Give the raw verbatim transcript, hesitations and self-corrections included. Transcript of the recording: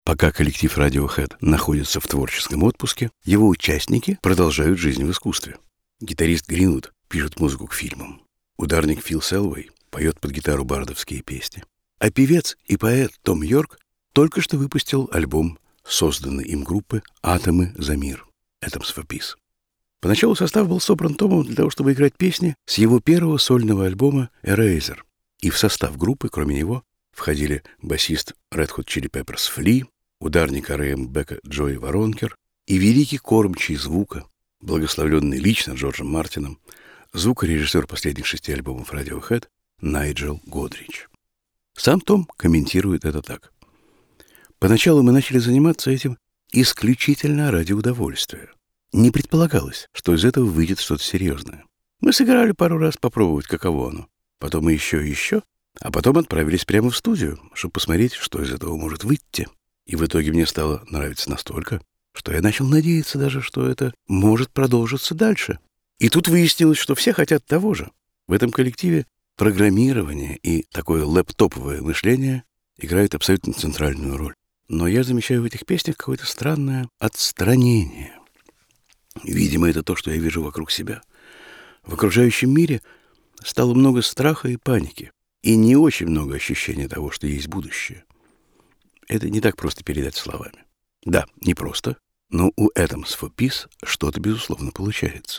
Пока коллектив Radiohead находится в творческом отпуске, его участники продолжают жизнь в искусстве. Гитарист Гринвуд пишет музыку к фильмам. Ударник Фил Селвей поет под гитару бардовские песни. А певец и поэт Том Йорк только что выпустил альбом созданной им группы «Атомы за мир» Atoms for Peace. Поначалу состав был собран Томом для того, чтобы играть песни с его первого сольного альбома «Eraser». И в состав группы, кроме него, входили басист Red Hot Chili Peppers Фли, ударник ар и эм Бека Джои Воронкер и великий кормчий звука, благословленный лично Джорджем Мартином, звукорежиссер последних шести альбомов Radiohead Найджел Годрич. Сам Том комментирует это так. «Поначалу мы начали заниматься этим исключительно ради удовольствия. Не предполагалось, что из этого выйдет что-то серьезное. Мы сыграли пару раз попробовать, каково оно. Потом еще и еще, а потом отправились прямо в студию, чтобы посмотреть, что из этого может выйти. И в итоге мне стало нравиться настолько, что я начал надеяться даже, что это может продолжиться дальше. И тут выяснилось, что все хотят того же. В этом коллективе программирование и такое лэптоповое мышление играют абсолютно центральную роль. Но я замечаю в этих песнях какое-то странное отстранение. Видимо, это то, что я вижу вокруг себя. В окружающем мире стало много страха и паники, и не очень много ощущения того, что есть будущее. Это не так просто передать словами. Да, не просто, но у Atoms for Peace что-то, безусловно, получается.